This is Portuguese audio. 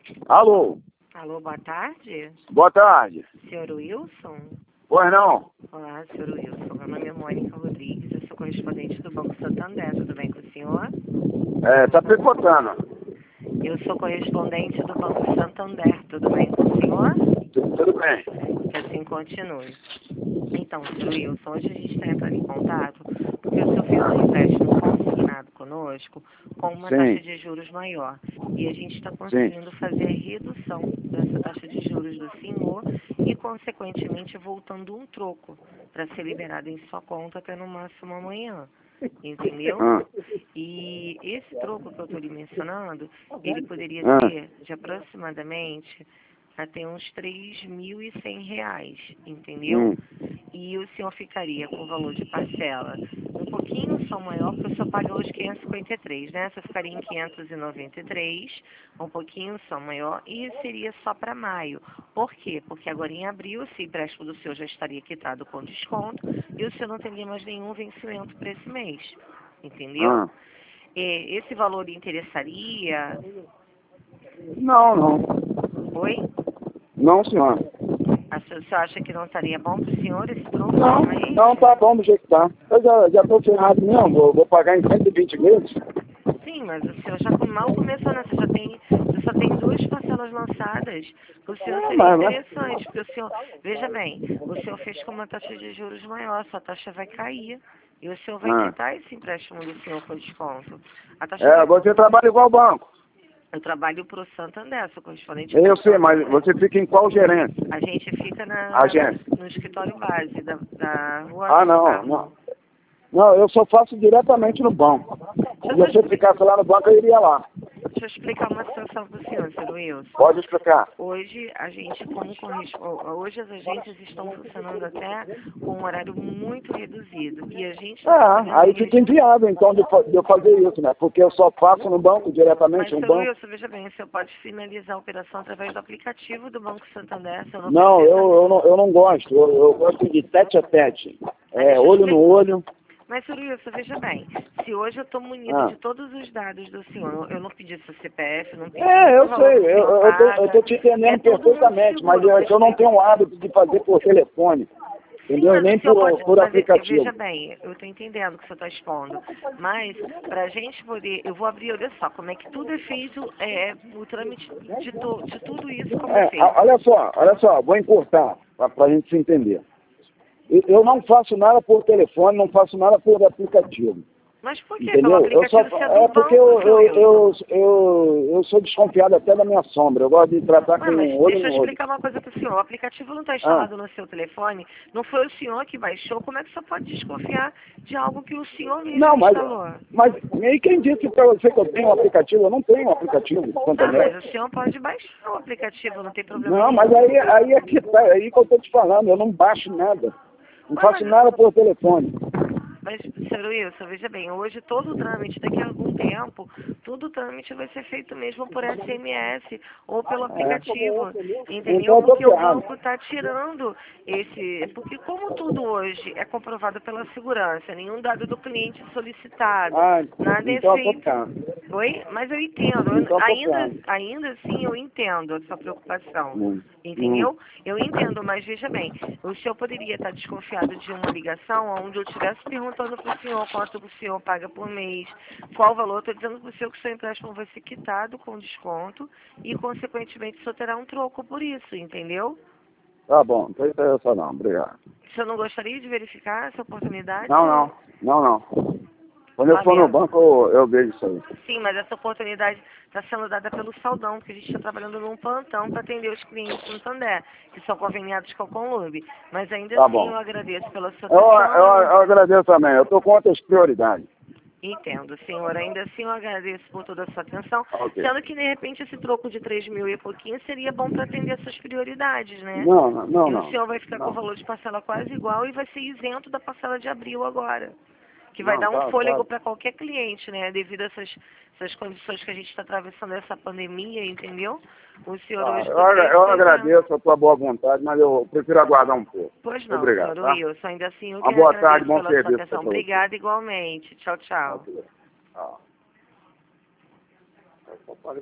Alô, Alô, boa tarde. boa tarde. Senhor Wilson? Pois não? Olá, senhor Wilson. Meu nome é Mônica Rodrigues, eu sou correspondente do Banco Santander. Tudo bem com o senhor? Tá picotando. Eu sou correspondente do Banco Santander. Tudo bem com o senhor? Tudo bem. Que assim continue. Então, senhor Wilson, hoje a gente está entrando em contato porque o senhor fez um empréstimo consignado conosco com uma Sim. taxa de juros maior. E a gente está Sim. conseguindo fazer a redução dessa taxa de juros do senhor e, consequentemente, voltando um troco para ser liberado em sua conta até no máximo amanhã. Entendeu? Ah, E esse troco que eu estou lhe mencionando, ele poderia ah, ser de aproximadamente até uns R$ 3.100, entendeu? hum. E o senhor ficaria com o valor de parcela um pouquinho só maior, porque o senhor paga hoje 553, né? Você ficaria em 593, um pouquinho só maior, e seria só para maio. Por quê? Porque agora em abril, esse empréstimo do senhor já estaria quitado com desconto, e o senhor não teria mais nenhum vencimento para esse mês, entendeu? Ah. Esse valor lhe interessaria? Não, não. Oi? Não, senhora. O senhor acha que não estaria bom para o senhor esse troco Não, realmente? não, tá bom do jeito que tá. Eu já tô ferrado mesmo, vou pagar em 120 meses. Sim, mas o senhor já mal começou, né? Você só tem duas parcelas lançadas. O senhor Ah, seria mas... interessante, porque o senhor, veja bem, o senhor fez com uma taxa de juros maior, sua taxa vai cair. E o senhor vai Ah. quitar esse empréstimo do senhor com desconto. A taxa vai... Você trabalha igual banco. Eu trabalho para o Santander, sou correspondente Eu do sei, mas Santander. você fica em qual gerência? A gente fica Agência. no escritório base da Rua Ah, do não, Carmo. não. Não, eu só faço diretamente no banco. Se você ficasse lá no banco, eu iria lá. Deixa eu explicar uma situação para o senhor, senhor Wilson. Pode explicar. Hoje, a gente, hoje as agências estão funcionando até com um horário muito reduzido. E a gente está trabalhando Aí fica mesmo... inviável, então, de eu fazer isso, né? Porque eu só faço no banco, Mas, diretamente no senhor banco. Wilson, veja bem, o senhor pode finalizar a operação através do aplicativo do Banco Santander, o senhor não Não, precisa... eu não gosto. Eu gosto de tete a tete. Deixa eu Olho no olho. Mas, senhor Wilson, veja bem, se hoje eu estou munido Ah. de todos os dados do senhor, eu não pedi seu CPF, não pedi Eu o valor sei, que o senhor eu tô paga, te entendendo é tudo muito perfeitamente, mas seguro. é que eu não tenho o hábito de fazer por telefone, Sim, entendeu? E mas nem o senhor pode... por Mas aplicativo. veja bem, eu estou entendendo o que o senhor está expondo. Mas, para a gente poder... Eu vou abrir, olha só, como é que tudo é feito, o trâmite de tudo isso, como é feito. Olha só, vou encurtar, para a gente se entender. Eu não faço nada por telefone, não faço nada por aplicativo. Mas por quê? Pelo Entendeu? aplicativo você é do Porque banco, seu Wilson. eu sou desconfiado até da minha sombra. Eu gosto de tratar com Ah, mas um olho deixa eu no olho. explicar uma coisa para o senhor. O aplicativo não está instalado no seu telefone. Não foi o senhor que baixou. Como é que o senhor pode desconfiar de algo que o senhor mesmo Não, instalou? mas e quem disse para você que eu tenho um aplicativo? Eu não tenho um aplicativo, Ah, entendeu? mas o senhor pode baixar o aplicativo, não tem problema Não, nenhum. mas aí é que tá, aí que eu tô te falando, eu não baixo nada. Não Ué, faço nada por telefone. mas, senhor Wilson, veja bem, hoje todo o trâmite, daqui a algum tempo, todo o trâmite vai ser feito mesmo por SMS ou pelo aplicativo, entendeu? Então eu tô Porque o ferrado. banco está tirando esse... Porque como tudo hoje é comprovado pela segurança, nenhum dado do cliente é solicitado, nada é Então eu tô feito... ferrado. Oi? Mas eu entendo, Então eu tô ferrado. ainda assim eu entendo a sua preocupação, Hum. entendeu? Eu entendo, mas veja bem, o senhor poderia estar desconfiado de uma ligação onde eu estivesse perguntando para o senhor quanto o senhor paga por mês, qual o valor, estou dizendo para o senhor que o seu empréstimo vai ser quitado com desconto e, consequentemente, o senhor terá um troco por isso, entendeu? Tá bom, não tem interesse não, obrigado. O senhor não gostaria de verificar essa oportunidade? Não. Quando eu for no Lamento. banco, eu vejo isso aí. Sim, mas essa oportunidade está sendo dada pelo Saldão, porque a gente está trabalhando num plantão para atender os clientes do Santander, que são conveniados com a Conlube. Mas ainda Tá assim bom. eu agradeço pela sua Eu atenção. agradeço também, eu tô com outras prioridades. Entendo, senhor. Ainda assim eu agradeço por toda a sua atenção, Ok. sendo que de repente esse troco de 3.000 e pouquinho seria bom para atender essas prioridades, né? Não. E o senhor vai ficar com o valor de parcela quase igual e vai ser isento da parcela de abril agora. Que vai dar um fôlego para qualquer cliente, né? Devido a essas condições que a gente está atravessando essa pandemia, entendeu? O senhor hoje poderia Eu estar isento. agradeço a tua boa vontade, mas eu prefiro aguardar um pouco. Pois não, Obrigado, senhor tá? Wilson. Ainda assim eu Uma que boa agradeço tarde, bom pela sua serviço atenção. para você. Obrigada igualmente. Tchau, tchau. Tchau.